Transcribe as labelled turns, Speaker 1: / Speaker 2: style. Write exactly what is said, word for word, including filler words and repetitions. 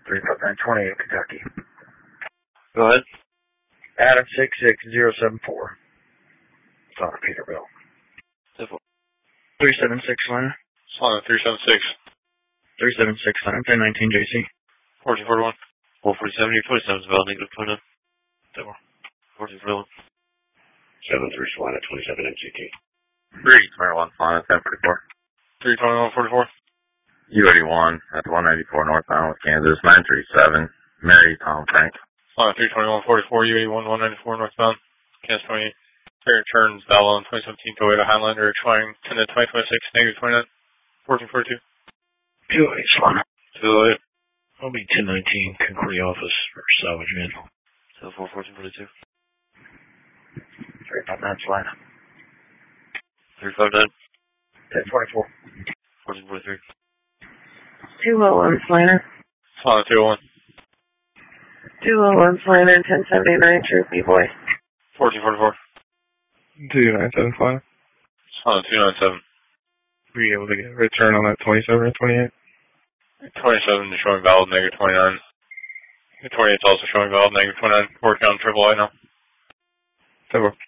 Speaker 1: three five nine twenty-eight, Kentucky.
Speaker 2: Go ahead.
Speaker 1: Adam six six zero seven four. It's on Peterbilt. three seven six line.
Speaker 3: Solana three seven six.
Speaker 1: three seven six line. ten nineteen J C.
Speaker 3: fourteen forty-one.
Speaker 2: four forty-seven, your twenty-seven is valid, negative twenty-nine. fourteen forty-one.
Speaker 4: seven three Solana twenty-seven M C T.
Speaker 5: three twenty-one Solana ten forty-four.
Speaker 3: three twenty-one forty-four.
Speaker 5: U eighty-one at one ninety-four northbound with Kansas, nine three seven. Mary Tom Frank.
Speaker 3: Solana three twenty-one forty-four, U eighty-one one ninety-four northbound. Kansas twenty-eight. Fair turns, Valvo twenty seventeen Toyota Highlander expiring ten to twenty twenty-six, negative twenty-nine. fourteen forty-two.
Speaker 1: two eight Solana.
Speaker 2: two oh eight.
Speaker 6: I'll be ten nineteen Concordia office for salvage vehicle.
Speaker 2: seven four fourteen forty-two.
Speaker 1: three five nine Solana.
Speaker 2: three five nine.
Speaker 1: ten twenty-four.
Speaker 2: fourteen forty-three.
Speaker 7: two oh one Solana.
Speaker 3: Solana two oh one.
Speaker 7: two oh one Solana, ten seventy-nine True B-Boy.
Speaker 3: fourteen forty-four.
Speaker 8: two nine seven Solana.
Speaker 3: Solana two ninety-seven.
Speaker 8: Were you able to get a return on that twenty-seven or twenty-eight?
Speaker 3: twenty-seven is showing valid, negative twenty-nine. The twenty-eight is also showing valid, negative twenty-nine. Working on triple I now.
Speaker 8: Double.